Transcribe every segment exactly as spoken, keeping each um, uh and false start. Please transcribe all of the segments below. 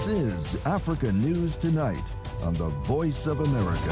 This is Africa News Tonight on the Voice of America.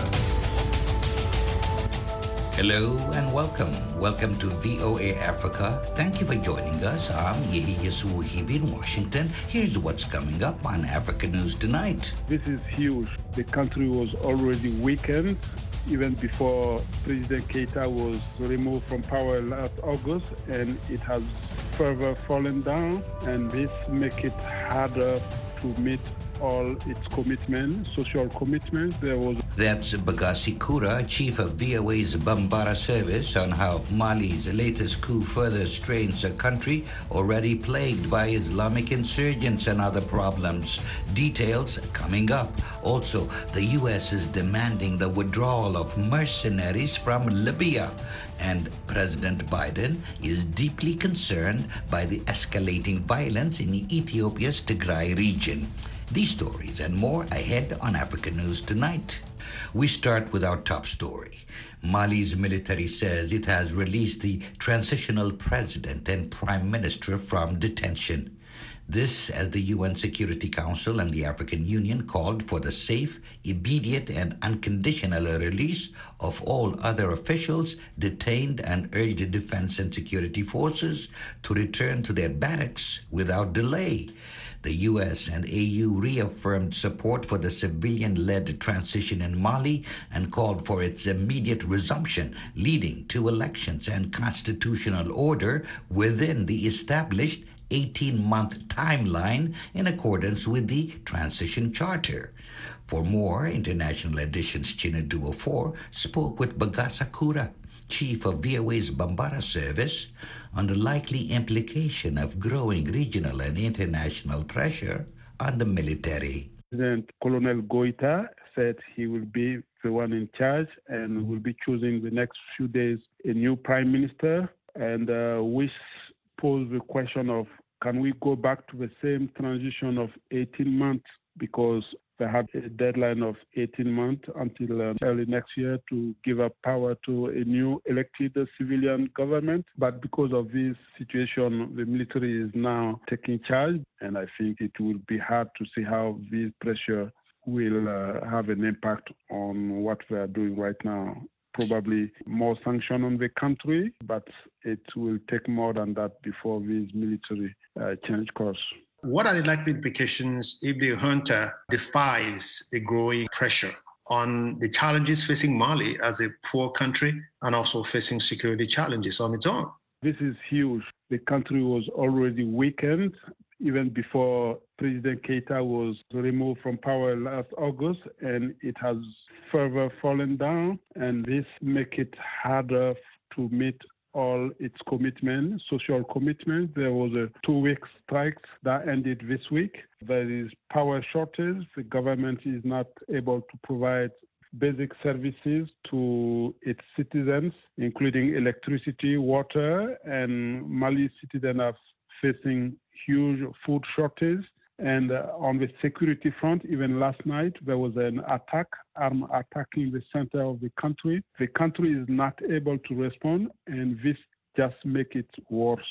Hello and welcome. Welcome to V O A Africa. Thank you for joining us. I'm Yehiye Suhibi in Washington. Here's what's coming up on Africa News Tonight. This is huge. The country was already weakened even before President Keita was removed from power last August, and it has further fallen down, and this makes it harder to meet all its commitments, social commitments. There was That's Bagasi Kura, chief of V O A's Bambara service, on how Mali's latest coup further strains a country already plagued by Islamic insurgents and other problems. Details coming up. Also, the U S is demanding the withdrawal of mercenaries from Libya. And President Biden is deeply concerned by the escalating violence in Ethiopia's Tigray region. These stories and more ahead on Africa News Tonight. We start with our top story. Mali's military says it has released the transitional president and prime minister from detention. This as the U N Security Council and the African Union called for the safe, immediate and unconditional release of all other officials detained and urged defense and security forces to return to their barracks without delay. The U S and A U reaffirmed support for the civilian-led transition in Mali and called for its immediate resumption, leading to elections and constitutional order within the established eighteen-month timeline in accordance with the Transition Charter. For more, International Edition's Chinedu Ofor spoke with Bagasa Kura, chief of V O A's Bambara service, on the likely implication of growing regional and international pressure on the military. President Colonel Goita said he will be the one in charge and will be choosing the next few days a new prime minister, and uh, which posed the question of, can we go back to the same transition of eighteen months, because they have a deadline of eighteen months until uh, early next year to give up power to a new elected civilian government. But because of this situation, the military is now taking charge, and I think it will be hard to see how this pressure will uh, have an impact on what we are doing right now. Probably more sanction on the country, but it will take more than that before this military uh, change course. What are the likely implications if the junta defies the growing pressure on the challenges facing Mali as a poor country and also facing security challenges on its own? This is huge. The country was already weakened even before President Keita was removed from power last August, and it has further fallen down, and this makes it harder to meet all its commitments, social commitments. There was a two-week strike that ended this week. There is power shortage. The government is not able to provide basic services to its citizens, including electricity, water, and Mali citizens are facing huge food shortage. And uh, on the security front, even last night, there was an attack, armed attacking the center of the country. The country is not able to respond, and this just makes it worse.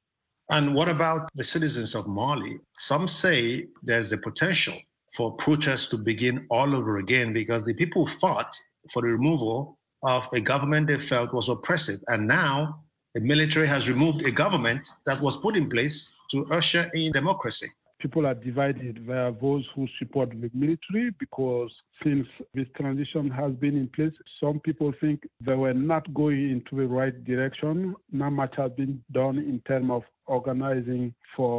And what about the citizens of Mali? Some say there's the potential for protests to begin all over again because the people fought for the removal of a government they felt was oppressive. And now the military has removed a government that was put in place to usher in democracy. People are divided. There are those who support the military because since this transition has been in place, some people think they were not going into the right direction. Not much has been done in terms of organizing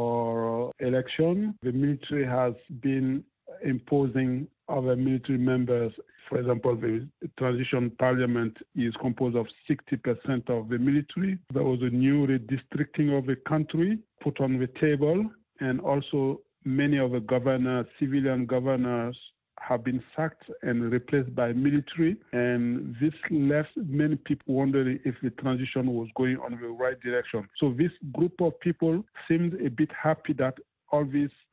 for election. The military has been imposing other military members. For example, the transition parliament is composed of sixty percent of the military. There was a new redistricting of the country put on the table. And also many of the governors, civilian governors, have been sacked and replaced by military. And this left many people wondering if the transition was going on the right direction. So this group of people seemed a bit happy that all this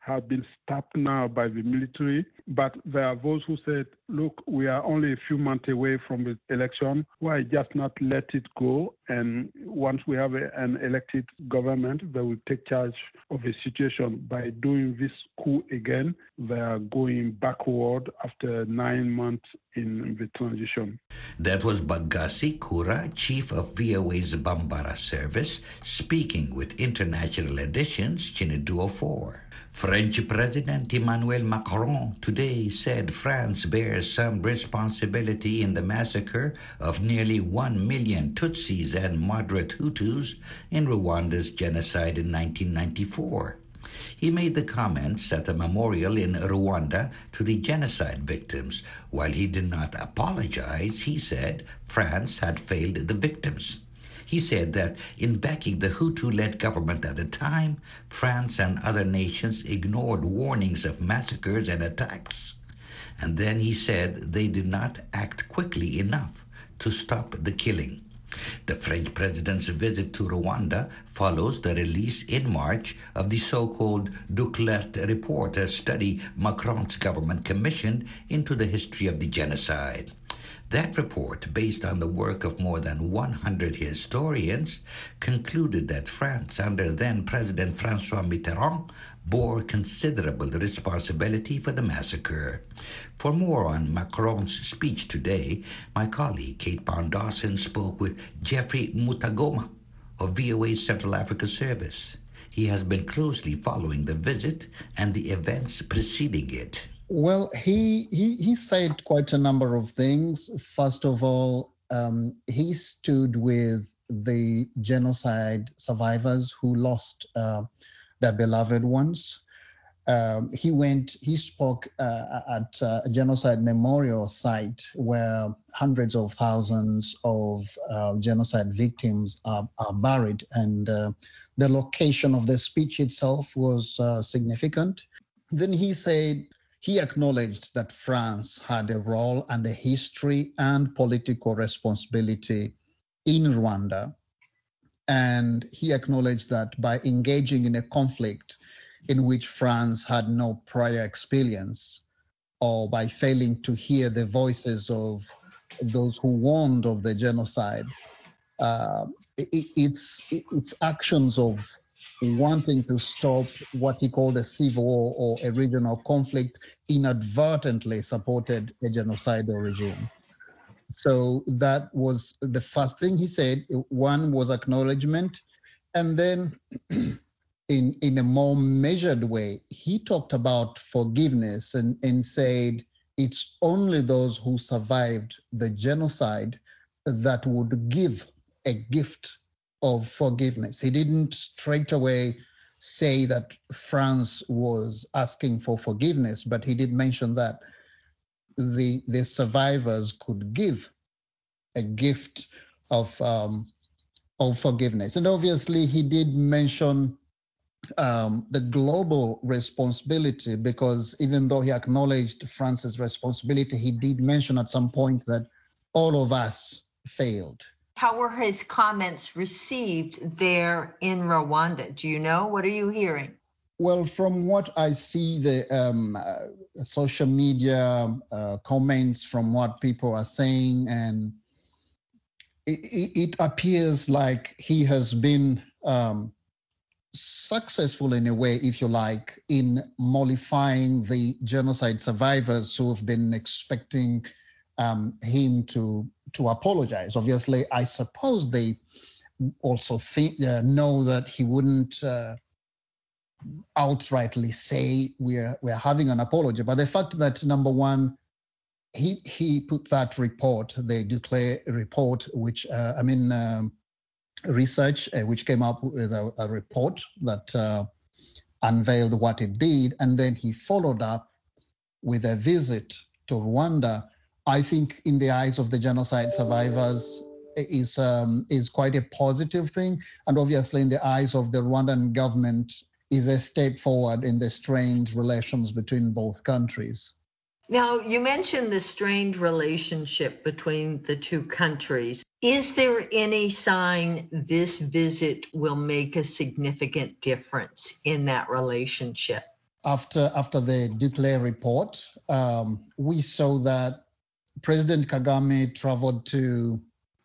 have been stopped now by the military. But there are those who said, look, we are only a few months away from the election. Why just not let it go? And once we have a, an elected government that will take charge of the situation. By doing this coup again, they are going backward after nine months in the transition. That was Bagasi Kura, chief of V O A's Bambara service, speaking with International Edition's Chinedu four. French President Emmanuel Macron today said France bears some responsibility in the massacre of nearly one million Tutsis and moderate Hutus in Rwanda's genocide in nineteen ninety-four. He made the comments at a memorial in Rwanda to the genocide victims. While he did not apologize, he said France had failed the victims. He said that in backing the Hutu-led government at the time, France and other nations ignored warnings of massacres and attacks. And then he said they did not act quickly enough to stop the killing. The French president's visit to Rwanda follows the release in March of the so-called Duclert report, a study Macron's government commissioned into the history of the genocide. That report, based on the work of more than one hundred historians, concluded that France, under then-President François Mitterrand, bore considerable responsibility for the massacre. For more on Macron's speech today, my colleague Kate Bond-Dawson spoke with Jeffrey Mutagoma of V O A's Central Africa Service. He has been closely following the visit and the events preceding it. Well, he, he he said quite a number of things. First of all, um, he stood with the genocide survivors who lost uh, their beloved ones. Um, he went, he spoke uh, at a genocide memorial site where hundreds of thousands of uh, genocide victims are, are buried, and uh, the location of the speech itself was uh, significant. Then he said, he acknowledged that France had a role and a history and political responsibility in Rwanda. And he acknowledged that by engaging in a conflict in which France had no prior experience, or by failing to hear the voices of those who warned of the genocide, uh, it, it's, it's actions of wanting to stop what he called a civil war or a regional conflict inadvertently supported a genocidal regime. So that was the first thing he said. One was acknowledgement. And then in, in a more measured way, he talked about forgiveness and, and said it's only those who survived the genocide that would give a gift of forgiveness. He didn't straight away say that France was asking for forgiveness, but he did mention that the the survivors could give a gift of um, of forgiveness. And obviously, he did mention um, the global responsibility, because even though he acknowledged France's responsibility, he did mention at some point that all of us failed. How were his comments received there in Rwanda? Do you know? What are you hearing? Well, from what I see, the um, uh, social media uh, comments, from what people are saying, and it, it, it appears like he has been um, successful in a way, if you like, in mollifying the genocide survivors who have been expecting um, him to to apologize. Obviously, I suppose they also think, uh, know that he wouldn't uh, outrightly say we're we're having an apology. But the fact that, number one, he he put that report, the Duclert report, which uh, I mean um, research, uh, which came up with a, a report that uh, unveiled what it did, and then he followed up with a visit to Rwanda. I think in the eyes of the genocide survivors is um, is quite a positive thing. And obviously in the eyes of the Rwandan government is a step forward in the strained relations between both countries. Now, you mentioned the strained relationship between the two countries. Is there any sign this visit will make a significant difference in that relationship? after after the Duclé report, um, we saw that President Kagame traveled to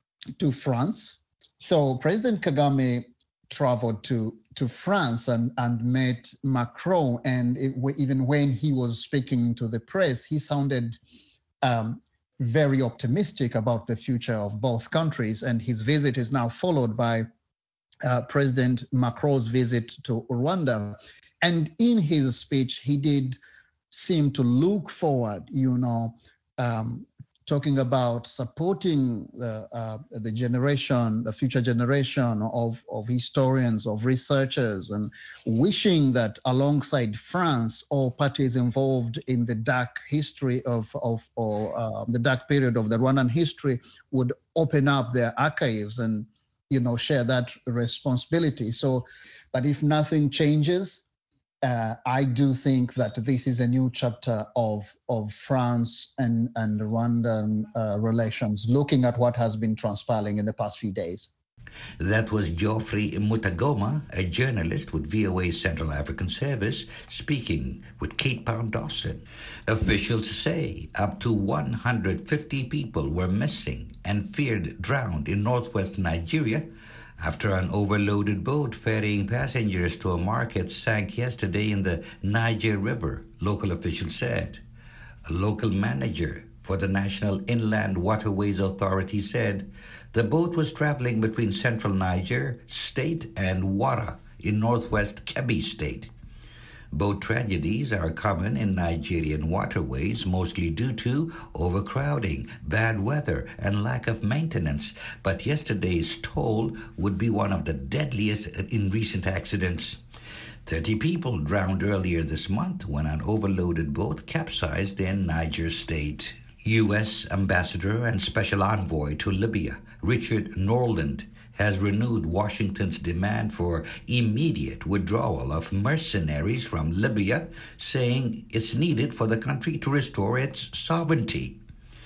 to France. So President Kagame traveled to to France and, and met Macron. And it, even when he was speaking to the press, he sounded um, very optimistic about the future of both countries. And his visit is now followed by uh, President Macron's visit to Rwanda. And in his speech, he did seem to look forward, you know, um, talking about supporting the, uh, the generation, the future generation of, of historians, of researchers, and wishing that alongside France, all parties involved in the dark history of, of or uh, the dark period of the Rwandan history would open up their archives and, you know, share that responsibility. So, but if nothing changes, Uh, I do think that this is a new chapter of of France and, and Rwandan uh, relations, looking at what has been transpiring in the past few days. That was Geoffrey Mutagoma, a journalist with V O A's Central African Service, speaking with Kate Pound-Dawson. Officials say up to one hundred fifty people were missing and feared drowned in northwest Nigeria after an overloaded boat ferrying passengers to a market sank yesterday in the Niger River, local officials said. A local manager for the National Inland Waterways Authority said the boat was traveling between central Niger State and Wara in northwest Kebbi State. Boat tragedies are common in Nigerian waterways, mostly due to overcrowding, bad weather, and lack of maintenance. But yesterday's toll would be one of the deadliest in recent accidents. thirty people drowned earlier this month when an overloaded boat capsized in Niger State. U S Ambassador and Special Envoy to Libya, Richard Norland, has renewed Washington's demand for immediate withdrawal of mercenaries from Libya, saying it's needed for the country to restore its sovereignty.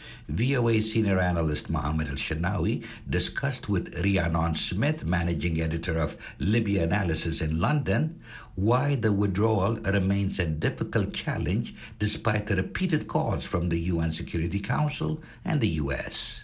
V O A senior analyst Mohammed Al-Shanawi discussed with Rhiannon Smith, managing editor of Libya Analysis in London, why the withdrawal remains a difficult challenge despite the repeated calls from the U N Security Council and the U S.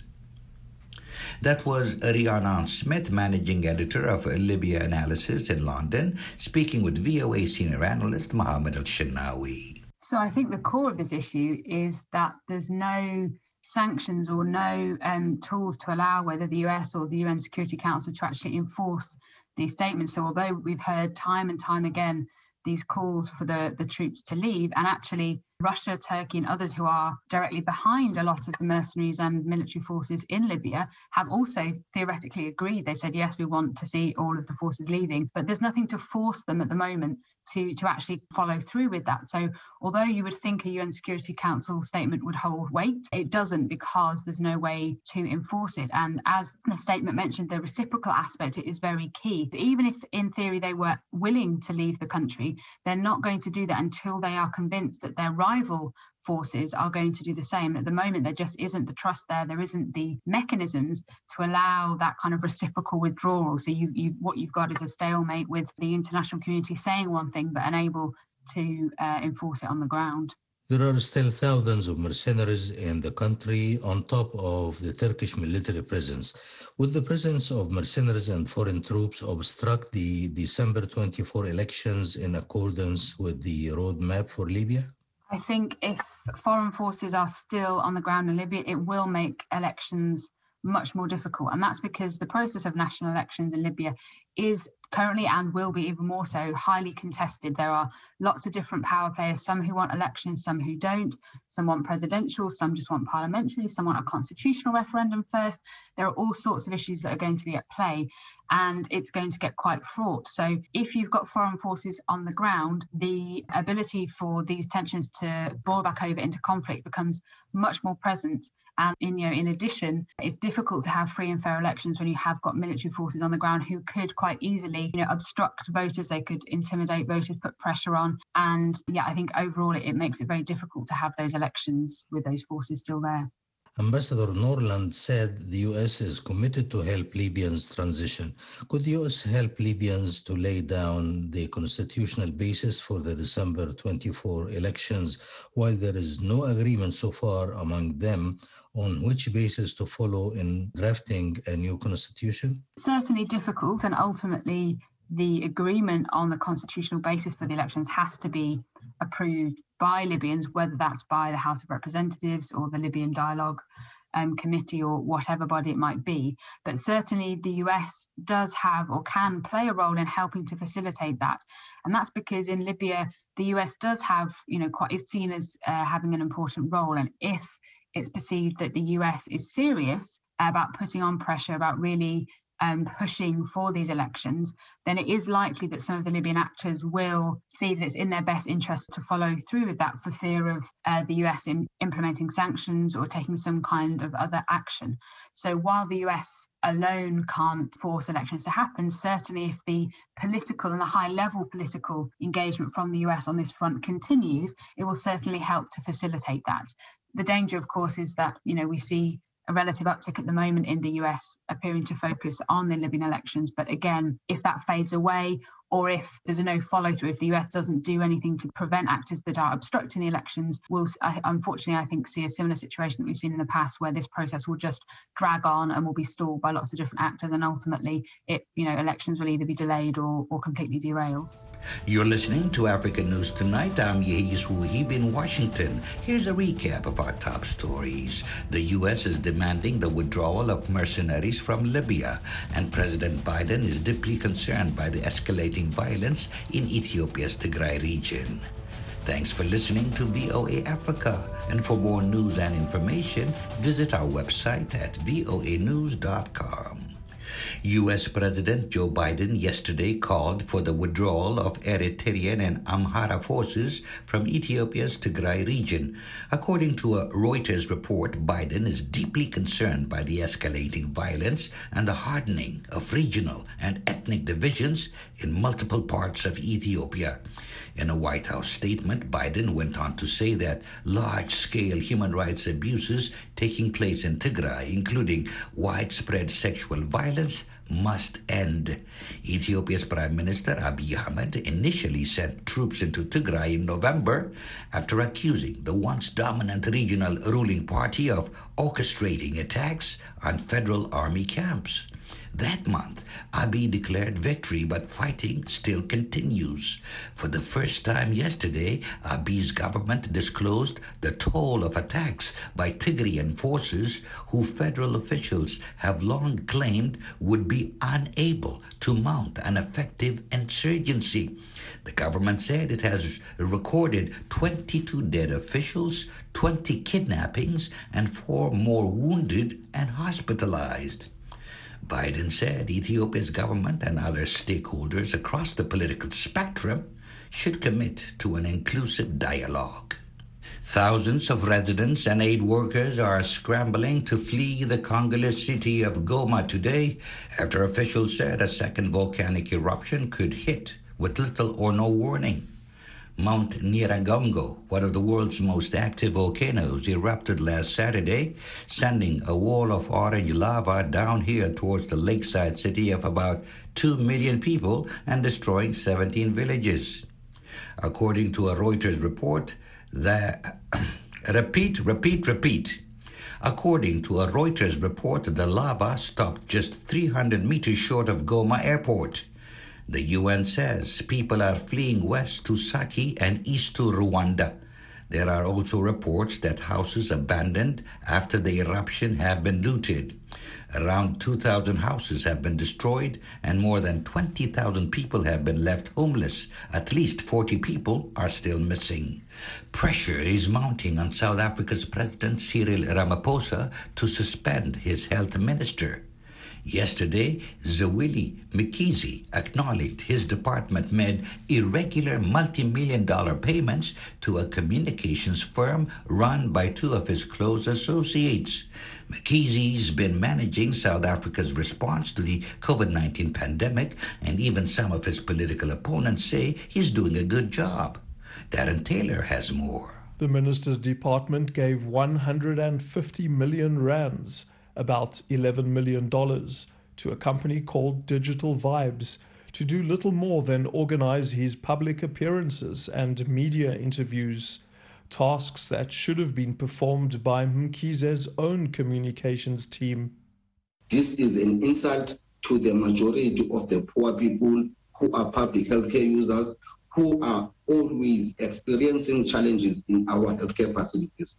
That was Rhiannon Smith, managing editor of Libya Analysis in London, speaking with V O A senior analyst Mohammed Al-Shanawi. So I think the core of this issue is that there's no sanctions or no um, tools to allow whether the U S or the U N Security Council to actually enforce these statements. So although we've heard time and time again these calls for the, the troops to leave, and actually Russia, Turkey and others who are directly behind a lot of the mercenaries and military forces in Libya have also theoretically agreed. They said, yes, we want to see all of the forces leaving, but there's nothing to force them at the moment to, to actually follow through with that. So although you would think a U N Security Council statement would hold weight, it doesn't, because there's no way to enforce it. And as the statement mentioned, the reciprocal aspect is very key. Even if in theory they were willing to leave the country, they're not going to do that until they are convinced that their rival forces are going to do the same. At the moment, there just isn't the trust there. There isn't the mechanisms to allow that kind of reciprocal withdrawal. So you, you, what you've got is a stalemate with the international community saying one thing but unable to uh, enforce it on the ground. There are still thousands of mercenaries in the country on top of the Turkish military presence. Would the presence of mercenaries and foreign troops obstruct the December twenty-fourth elections in accordance with the roadmap for Libya? I think if foreign forces are still on the ground in Libya, it will make elections much more difficult. And that's because the process of national elections in Libya is currently, and will be even more so, highly contested. There are lots of different power players, some who want elections, some who don't, some want presidential, some just want parliamentary, some want a constitutional referendum first. There are all sorts of issues that are going to be at play, and it's going to get quite fraught. So if you've got foreign forces on the ground, the ability for these tensions to boil back over into conflict becomes much more present. And in, you know, in addition, it's difficult to have free and fair elections when you have got military forces on the ground who could quite easily, you know, obstruct voters. They could intimidate voters, put pressure on. And yeah, I think overall it, it makes it very difficult to have those elections with those forces still there. Ambassador Norland said the U S is committed to help Libyans transition. Could the U S help Libyans to lay down the constitutional basis for the December twenty-fourth elections while there is no agreement so far among them on which basis to follow in drafting a new constitution? Certainly difficult, and ultimately the agreement on the constitutional basis for the elections has to be approved by Libyans, whether that's by the House of Representatives or the Libyan Dialogue um, Committee or whatever body it might be. But certainly the U S does have or can play a role in helping to facilitate that. And that's because in Libya, the U S does have, you know, quite is seen as uh, having an important role. And if it's perceived that the U S is serious about putting on pressure, about really Um, pushing for these elections, then it is likely that some of the Libyan actors will see that it's in their best interest to follow through with that for fear of uh, the U S in implementing sanctions or taking some kind of other action. So while the U S alone can't force elections to happen, certainly if the political and the high-level political engagement from the U S on this front continues, it will certainly help to facilitate that. The danger, of course, is that, you know, we see a relative uptick at the moment in the U S appearing to focus on the Libyan elections. But again, if that fades away, or if there's a no follow through, if the U S doesn't do anything to prevent actors that are obstructing the elections, we'll unfortunately, I think, see a similar situation that we've seen in the past, where this process will just drag on and will be stalled by lots of different actors, and ultimately, it you know, elections will either be delayed or, or completely derailed. You're listening to African News Tonight. I'm Yehis Wuhib in Washington. Here's a recap of our top stories. The U S is demanding the withdrawal of mercenaries from Libya, and President Biden is deeply concerned by the escalating violence in Ethiopia's Tigray region. Thanks for listening to V O A Africa. And for more news and information, visit our website at voa news dot com. U S President Joe Biden yesterday called for the withdrawal of Eritrean and Amhara forces from Ethiopia's Tigray region. According to a Reuters report, Biden is deeply concerned by the escalating violence and the hardening of regional and ethnic divisions in multiple parts of Ethiopia. In a White House statement, Biden went on to say that large-scale human rights abuses taking place in Tigray, including widespread sexual violence, must end. Ethiopia's Prime Minister Abiy Ahmed initially sent troops into Tigray in November after accusing the once dominant regional ruling party of orchestrating attacks on federal army camps. That month, Abiy declared victory, but fighting still continues. For the first time yesterday, Abiy's government disclosed the toll of attacks by Tigrayan forces who federal officials have long claimed would be unable to mount an effective insurgency. The government said it has recorded twenty-two dead officials, twenty kidnappings, and four more wounded and hospitalized. Biden said Ethiopia's government and other stakeholders across the political spectrum should commit to an inclusive dialogue. Thousands of residents and aid workers are scrambling to flee the Congolese city of Goma today after officials said a second volcanic eruption could hit with little or no warning. Mount Nyiragongo, one of the world's most active volcanoes, erupted last Saturday, sending a wall of orange lava downhill towards the lakeside city of about two million people and destroying seventeen villages. According to a Reuters report, the repeat, repeat, repeat. According to a Reuters report, the lava stopped just three hundred meters short of Goma Airport. The U N says people are fleeing west to Saki and east to Rwanda. There are also reports that houses abandoned after the eruption have been looted. Around two thousand houses have been destroyed and more than twenty thousand people have been left homeless. At least forty people are still missing. Pressure is mounting on South Africa's President Cyril Ramaphosa to suspend his health minister. Yesterday, Zweli Mkhize acknowledged his department made irregular multi-million dollar payments to a communications firm run by two of his close associates. Mkhize's been managing South Africa's response to the COVID nineteen pandemic, and even some of his political opponents say he's doing a good job. Darren Taylor has more. The minister's department gave one hundred fifty million rands, about eleven million dollars, to a company called Digital Vibes to do little more than organize his public appearances and media interviews, tasks that should have been performed by Mkhize's own communications team. This is an insult to the majority of the poor people who are public healthcare users, who are always experiencing challenges in our healthcare facilities.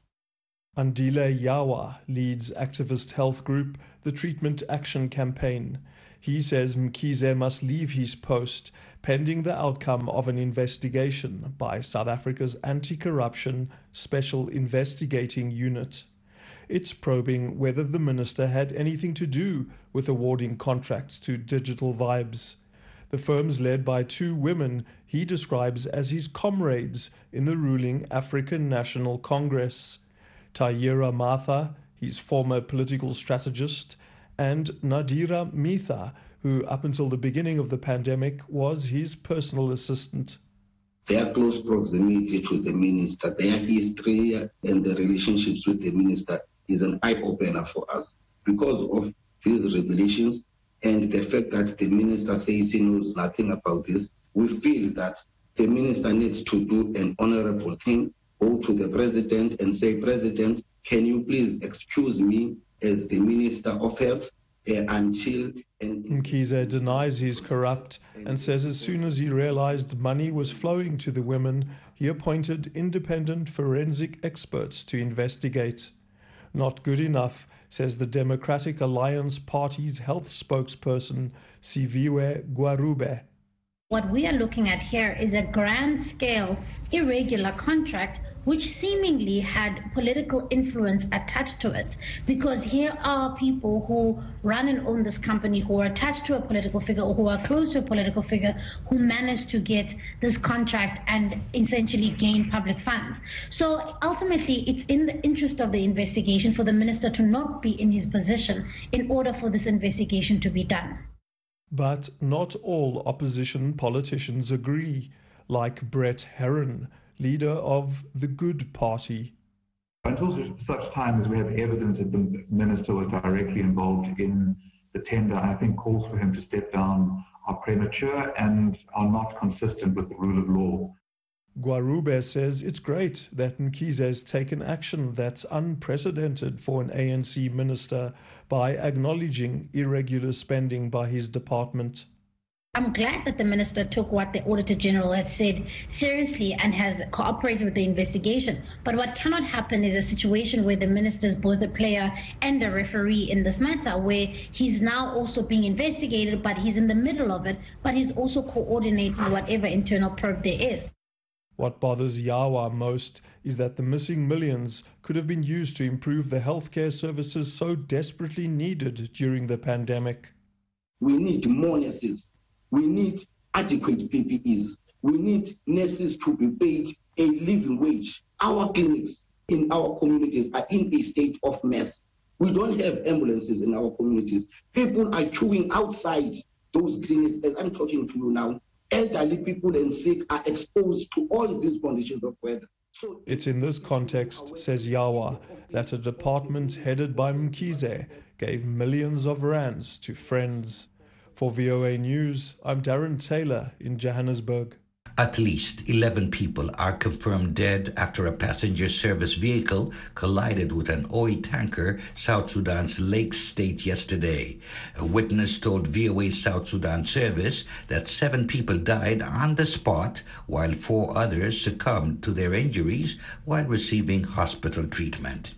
Andile Yawa leads activist health group the Treatment Action Campaign. He says Mkhize must leave his post pending the outcome of an investigation by South Africa's Anti-Corruption Special Investigating Unit. It's probing whether the minister had anything to do with awarding contracts to Digital Vibes. The firm's led by two women he describes as his comrades in the ruling African National Congress, Tayira Martha, his former political strategist, and Nadira Mitha, who up until the beginning of the pandemic was his personal assistant. Their close proximity to the minister, their history and the relationships with the minister is an eye-opener for us. Because of these revelations and the fact that the minister says he knows nothing about this, we feel that the minister needs to do an honorable thing, go to the president and say, President, can you please excuse me as the Minister of Health uh, until... Mkhize denies he's corrupt and says as soon as he realized money was flowing to the women, he appointed independent forensic experts to investigate. Not good enough, says the Democratic Alliance Party's health spokesperson, Siviwe Gwarube. What we are looking at here is a grand-scale, irregular contract which seemingly had political influence attached to it, because here are people who run and own this company who are attached to a political figure or who are close to a political figure who managed to get this contract and essentially gain public funds. So ultimately, it's in the interest of the investigation for the minister to not be in his position in order for this investigation to be done. But not all opposition politicians agree, like Brett Herron, leader of the Good Party. Until such time as we have evidence that the minister was directly involved in the tender, I think calls for him to step down are premature and are not consistent with the rule of law. Gwarube says it's great that Mkhize has taken action that's unprecedented for an A N C minister by acknowledging irregular spending by his department. I'm glad that the minister took what the Auditor General has said seriously and has cooperated with the investigation. But what cannot happen is a situation where the minister is both a player and a referee in this matter, where he's now also being investigated, but he's in the middle of it, but he's also coordinating whatever internal probe there is. What bothers Yawa most is that the missing millions could have been used to improve the healthcare services so desperately needed during the pandemic. We need more nurses. We need adequate P P Es. We need nurses to be paid a living wage. Our clinics in our communities are in a state of mess. We don't have ambulances in our communities. People are queuing outside those clinics as I'm talking to you now. Elderly people and sick are exposed to all these conditions of weather. So it's in this context, says Yawa, that a department headed by Mkhize gave millions of rands to friends. For V O A News, I'm Darren Taylor in Johannesburg. At least eleven people are confirmed dead after a passenger service vehicle collided with an oil tanker, South Sudan's Lake State, yesterday. A witness told V O A South Sudan service that seven people died on the spot, while four others succumbed to their injuries while receiving hospital treatment.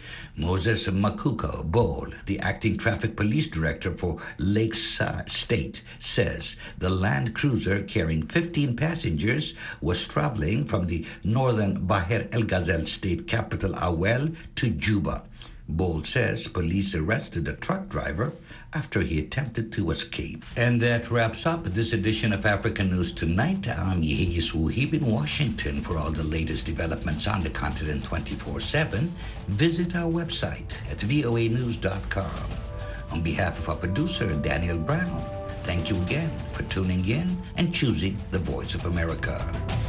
Moses Makuko Bol, the acting traffic police director for Lake State, says the Land Cruiser carrying fifteen passengers was traveling from the northern Bahr el Ghazal state capital Awel to Juba. Bol says police arrested the truck driver after he attempted to escape. And that wraps up this edition of African News Tonight. I'm Yehia Wuhib in Washington. For all the latest developments on the continent twenty-four seven, visit our website at voa news dot com. On behalf of our producer, Daniel Brown, thank you again for tuning in and choosing the Voice of America.